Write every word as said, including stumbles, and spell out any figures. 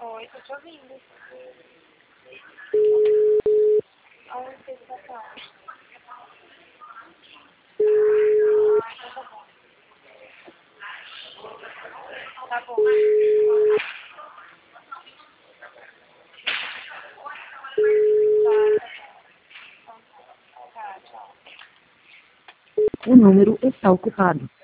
Oi, tô te ouvindo. Aonde você está? Ah, então tá bom. Tá bom. O número está ocupado.